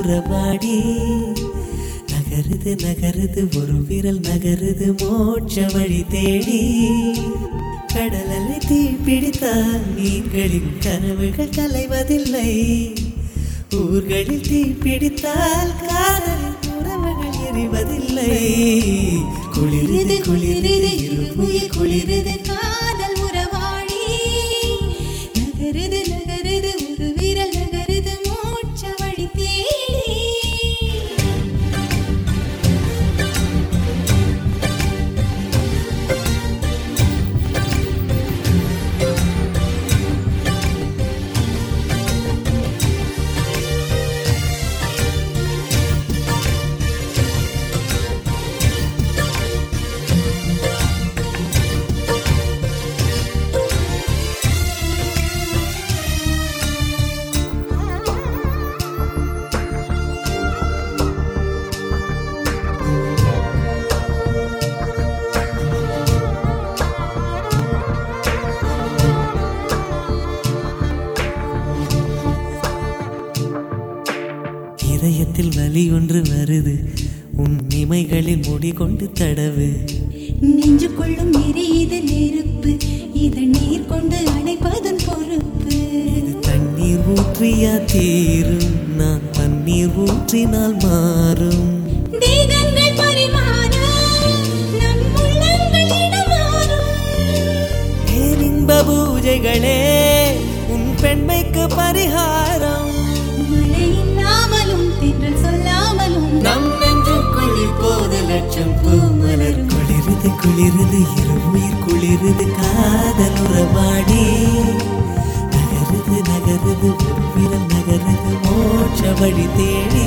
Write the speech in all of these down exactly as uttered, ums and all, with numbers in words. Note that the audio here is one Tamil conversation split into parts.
உறவாடி நகருது நகருது ஒரு விரல் நகருது மோட்ச வழி தேடி கடலலை தீ பிடித்தால் மீன்களின் கனவுகள் கலைவதில்லை ஊர்களில் தீ பிடித்தால் காதலின் உறவுகள் எரிவதில்லை குளிருது குளிருது இருமுயிர் குளிருது காதல் உறவாடி நகருது நகருது ஒரு விரல் நகருது மோட்ச வழி தேடி இதயத்தில் வலி ஒன்று வருது உன் இமைகளில் முடி கொண்டு தடவு நெஞ்சு கொள்ளும் எரியுது நெருப்பு இதை நீர் கொண்டு அணைப்பதன் பொறுப்பு இது தண்ணீர் ஊற்றியா தீரும் நான் தண்ணீர் ஊற்றினால் மாறும் தேகங்கள் பரிமாற நம் உள்ளங்கள் இடமாறும் பேரின்ப பூஜைகளே உன் பெண்மைக்கு பரிகாரம் மழை இல்லாமலும் தென்றல் சொல்லாமலும் நம் நெஞ்சுக்குள் இப்போது லட்சம் பூமலர் குளிருது குளிருது இருமுயிர் குளிருது காதல் உறவாடி நகருது நகருது ஒரு விரல் நகருது மோட்ச வழி தேடி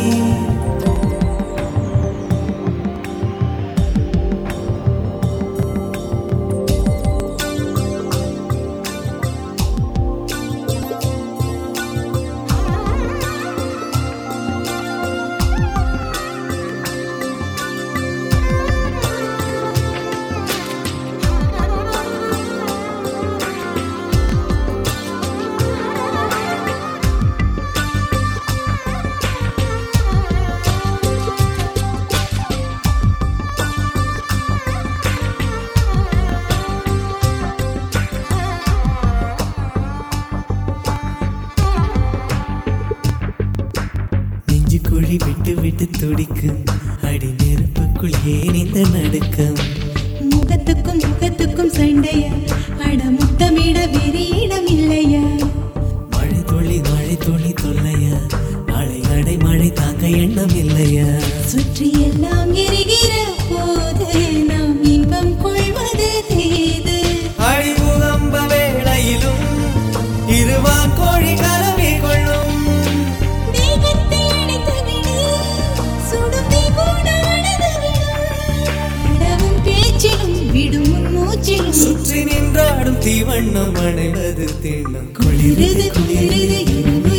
குழி விட்டு விட்டு துடிக்கும் அடி நெருப்புக்குள் ஏன் இந்த நடுக்கம் முகத்துக்கும் முகத்துக்கும் சண்டையா அட முத்தமிட வேறு இடம் இல்லையா மழை துளி மழை துளி தொல்லையா மழை அடை மழை தாங்க எண்ணம் இல்லையா சுற்றி எல்லாம் எரிகிற போது நாம் இன்பம் கொள்வது தேது அழிமுகம்ப வேளையிலும் இருவான் கோழி கலவி கொள்ளும் சுற்றி நின்றாடும் தீவண்ணம் அடைவது திண்ணம் குளிருது குளிருது